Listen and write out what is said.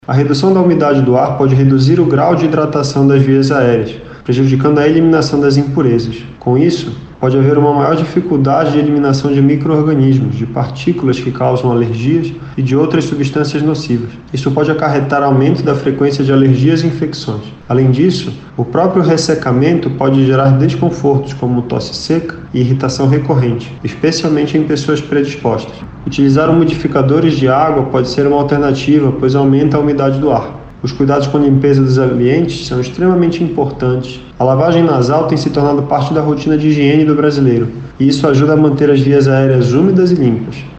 A redução da umidade do ar pode reduzir o grau de hidratação das vias aéreas, prejudicando a eliminação das impurezas. Com isso, pode haver uma maior dificuldade de eliminação de micro-organismos, de partículas que causam alergias e de outras substâncias nocivas. Isso pode acarretar aumento da frequência de alergias e infecções. Além disso, o próprio ressecamento pode gerar desconfortos como tosse seca e irritação recorrente, especialmente em pessoas predispostas. Utilizar umidificadores de água pode ser uma alternativa, pois aumenta a umidade do ar. Os cuidados com a limpeza dos ambientes são extremamente importantes. A lavagem nasal tem se tornado parte da rotina de higiene do brasileiro, e isso ajuda a manter as vias aéreas úmidas e limpas.